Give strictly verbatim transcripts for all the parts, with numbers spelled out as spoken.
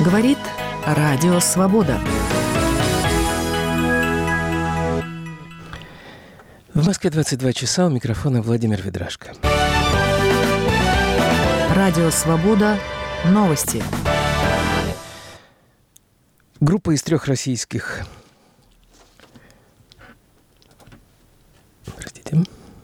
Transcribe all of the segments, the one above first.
Говорит Радио Свобода. В Москве двадцать два часа, у микрофона Владимир Ведрашко. Радио Свобода. Новости. Группа из трех российских... Простите.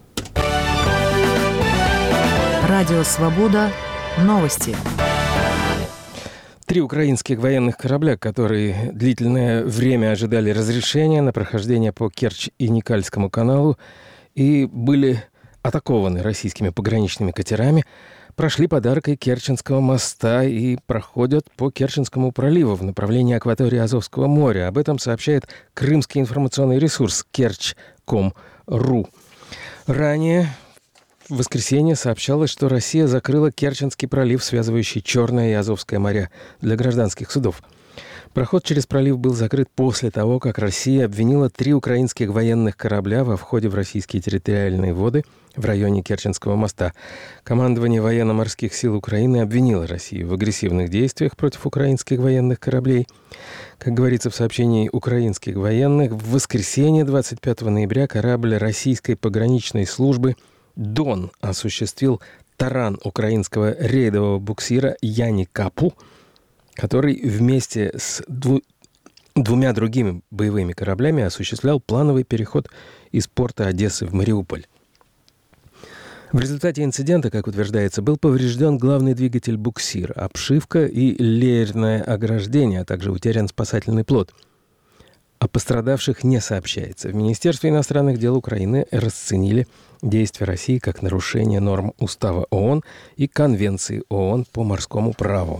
Радио Свобода. Новости. Три украинских военных корабля, которые длительное время ожидали разрешения на прохождение по Керчь и Никальскому каналу и были атакованы российскими пограничными катерами, прошли под аркой Керченского моста и проходят по Керченскому проливу в направлении акватории Азовского моря. Об этом сообщает крымский информационный ресурс керчь точка ком точка ру. Ранее в воскресенье сообщалось, что Россия закрыла Керченский пролив, связывающий Черное и Азовское моря, для гражданских судов. Проход через пролив был закрыт после того, как Россия обвинила три украинских военных корабля во входе в российские территориальные воды в районе Керченского моста. Командование военно-морских сил Украины обвинило Россию в агрессивных действиях против украинских военных кораблей. Как говорится в сообщении украинских военных, в воскресенье двадцать пятого ноября корабль российской пограничной службы «Дон» осуществил таран украинского рейдового буксира «Яни Капу», который вместе с дву... двумя другими боевыми кораблями осуществлял плановый переход из порта Одессы в Мариуполь. В результате инцидента, как утверждается, был поврежден главный двигатель буксира, обшивка и леерное ограждение, а также утерян спасательный плот. О пострадавших не сообщается. В Министерстве иностранных дел Украины расценили действия России как нарушение норм Устава ООН и Конвенции ООН по морскому праву.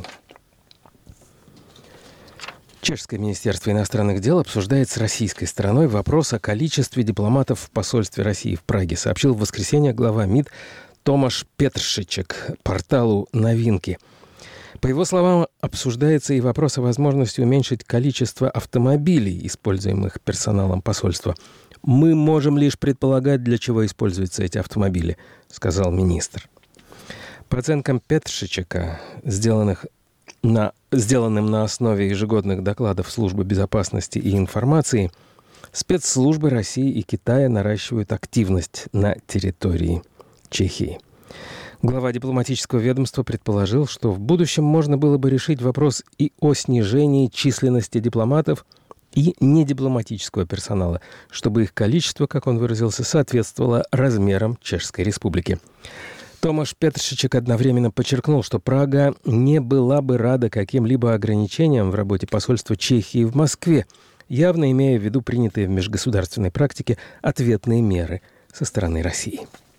Чешское министерство иностранных дел обсуждает с российской стороной вопрос о количестве дипломатов в посольстве России в Праге, сообщил в воскресенье глава МИД Томаш Петршичек порталу «Новинки». По его словам, обсуждается и вопрос о возможности уменьшить количество автомобилей, используемых персоналом посольства. «Мы можем лишь предполагать, для чего используются эти автомобили», — сказал министр. По оценкам Петршичека, сделанных на, сделанным на основе ежегодных докладов Службы безопасности и информации, спецслужбы России и Китая наращивают активность на территории Чехии. Глава дипломатического ведомства предположил, что в будущем можно было бы решить вопрос и о снижении численности дипломатов и недипломатического персонала, чтобы их количество, как он выразился, соответствовало размерам Чешской Республики. Томаш Петршичек одновременно подчеркнул, что Прага не была бы рада каким-либо ограничениям в работе посольства Чехии в Москве, явно имея в виду принятые в межгосударственной практике ответные меры со стороны России.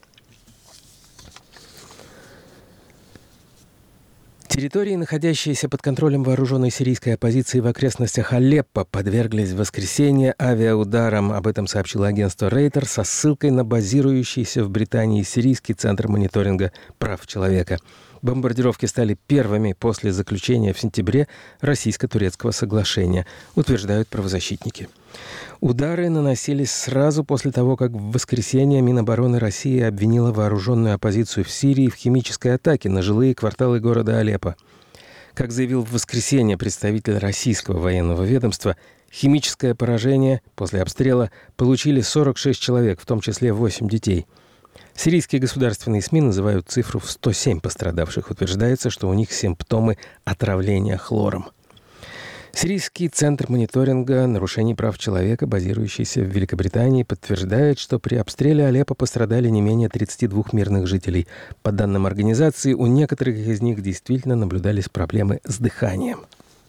Территории, находящиеся под контролем вооруженной сирийской оппозиции в окрестностях Алеппо, подверглись в воскресенье авиаударам. Об этом сообщило агентство Рейтер со ссылкой на базирующийся в Британии Сирийский центр мониторинга прав человека. Бомбардировки стали первыми после заключения в сентябре российско-турецкого соглашения, утверждают правозащитники. Удары наносились сразу после того, как в воскресенье Минобороны России обвинила вооруженную оппозицию в Сирии в химической атаке на жилые кварталы города Алеппо. Как заявил в воскресенье представитель российского военного ведомства, химическое поражение после обстрела получили сорок шесть человек, в том числе восемь детей. Сирийские государственные СМИ называют цифру в сто семь пострадавших. Утверждается, что у них симптомы отравления хлором. Сирийский центр мониторинга нарушений прав человека, базирующийся в Великобритании, подтверждает, что при обстреле Алеппо пострадали не менее тридцати двух мирных жителей. По данным организации, у некоторых из них действительно наблюдались проблемы с дыханием.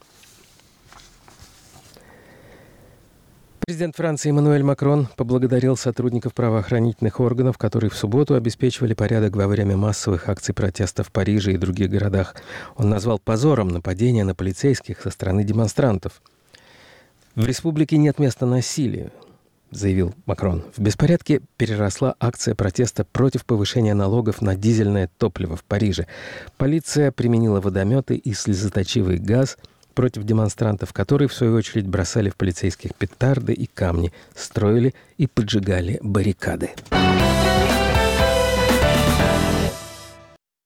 Президент Франции Эммануэль Макрон поблагодарил сотрудников правоохранительных органов, которые в субботу обеспечивали порядок во время массовых акций протеста в Париже и других городах. Он назвал позором нападения на полицейских со стороны демонстрантов. «В республике нет места насилию», — заявил Макрон. В беспорядке переросла акция протеста против повышения налогов на дизельное топливо в Париже. Полиция применила водометы и слезоточивый газ против демонстрантов, которые, в свою очередь, бросали в полицейских петарды и камни, строили и поджигали баррикады.